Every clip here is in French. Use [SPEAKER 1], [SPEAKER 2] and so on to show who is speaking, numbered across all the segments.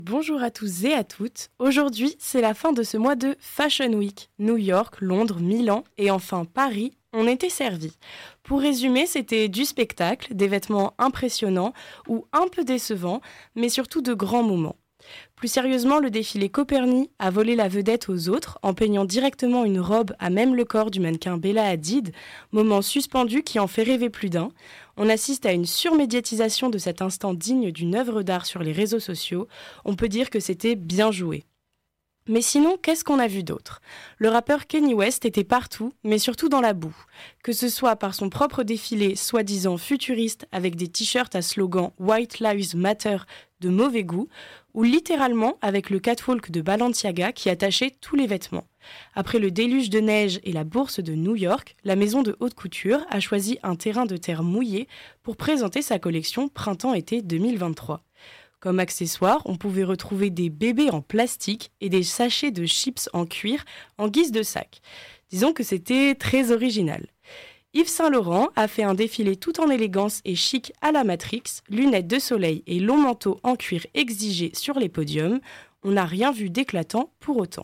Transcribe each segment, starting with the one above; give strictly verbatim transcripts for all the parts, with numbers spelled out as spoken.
[SPEAKER 1] Bonjour à tous et à toutes. Aujourd'hui, c'est la fin de ce mois de Fashion Week. New York, Londres, Milan et enfin Paris ont été servis. Pour résumer, c'était du spectacle, des vêtements impressionnants ou un peu décevants, mais surtout de grands moments. Plus sérieusement, le défilé Coperni a volé la vedette aux autres en peignant directement une robe à même le corps du mannequin Bella Hadid, moment suspendu qui en fait rêver plus d'un. On assiste à une surmédiatisation de cet instant digne d'une œuvre d'art sur les réseaux sociaux. On peut dire que c'était bien joué. Mais sinon, qu'est-ce qu'on a vu d'autre ? Le rappeur Kanye West était partout, mais surtout dans la boue. Que ce soit par son propre défilé soi-disant futuriste avec des t-shirts à slogan « White Lives Matter » de mauvais goût, ou littéralement avec le catwalk de Balenciaga qui attachait tous les vêtements. Après le déluge de neige et la bourse de New York, la maison de haute couture a choisi un terrain de terre mouillé pour présenter sa collection Printemps-été deux mille vingt-trois. Comme accessoire, on pouvait retrouver des bébés en plastique et des sachets de chips en cuir en guise de sac. Disons que c'était très original. Yves Saint Laurent a fait un défilé tout en élégance et chic à la Matrix, lunettes de soleil et long manteau en cuir exigé sur les podiums. On n'a rien vu d'éclatant pour autant.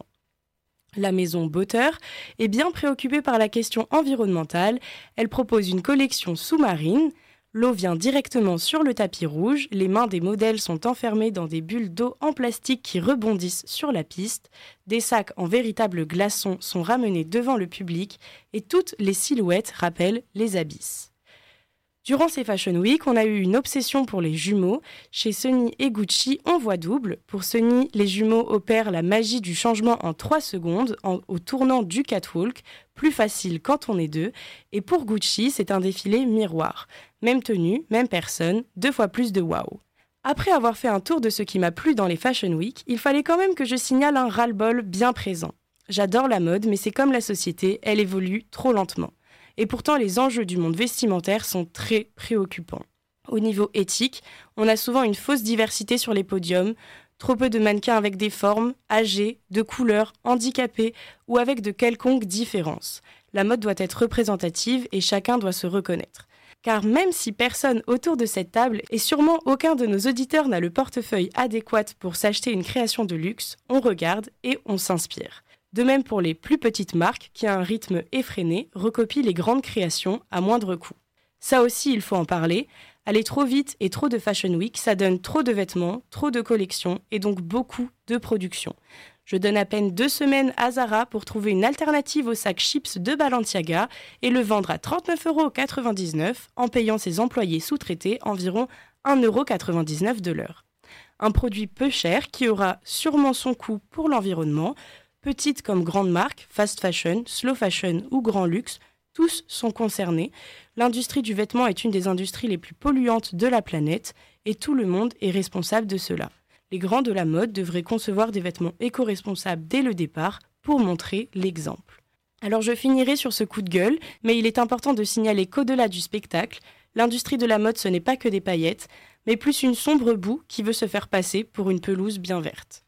[SPEAKER 1] La maison Botter est bien préoccupée par la question environnementale. Elle propose une collection sous-marine. L'eau vient directement sur le tapis rouge, les mains des modèles sont enfermées dans des bulles d'eau en plastique qui rebondissent sur la piste, des sacs en véritables glaçons sont ramenés devant le public et toutes les silhouettes rappellent les abysses. Durant ces Fashion Week, on a eu une obsession pour les jumeaux. Chez Sony et Gucci, on voit double. Pour Sony, les jumeaux opèrent la magie du changement en trois secondes en, au tournant du catwalk, plus facile quand on est deux. Et pour Gucci, c'est un défilé miroir. Même tenue, même personne, deux fois plus de waouh. Après avoir fait un tour de ce qui m'a plu dans les Fashion Week, il fallait quand même que je signale un ras-le-bol bien présent. J'adore la mode, mais c'est comme la société, elle évolue trop lentement. Et pourtant, les enjeux du monde vestimentaire sont très préoccupants. Au niveau éthique, on a souvent une fausse diversité sur les podiums, trop peu de mannequins avec des formes, âgés, de couleurs, handicapés ou avec de quelconques différences. La mode doit être représentative et chacun doit se reconnaître. Car même si personne autour de cette table et sûrement aucun de nos auditeurs n'a le portefeuille adéquat pour s'acheter une création de luxe, on regarde et on s'inspire. De même pour les plus petites marques qui, à un rythme effréné, recopient les grandes créations à moindre coût. Ça aussi, il faut en parler. Aller trop vite et trop de Fashion Week, ça donne trop de vêtements, trop de collections et donc beaucoup de production. Je donne à peine deux semaines à Zara pour trouver une alternative au sac chips de Balenciaga et le vendre à trente-neuf euros quatre-vingt-dix-neuf en payant ses employés sous-traités environ un euro quatre-vingt-dix-neuf de l'heure. Un produit peu cher qui aura sûrement son coût pour l'environnement. Petites comme grandes marques, fast fashion, slow fashion ou grand luxe, tous sont concernés. L'industrie du vêtement est une des industries les plus polluantes de la planète et tout le monde est responsable de cela. Les grands de la mode devraient concevoir des vêtements éco-responsables dès le départ pour montrer l'exemple. Alors je finirai sur ce coup de gueule, mais il est important de signaler qu'au-delà du spectacle, l'industrie de la mode ce n'est pas que des paillettes, mais plus une sombre boue qui veut se faire passer pour une pelouse bien verte.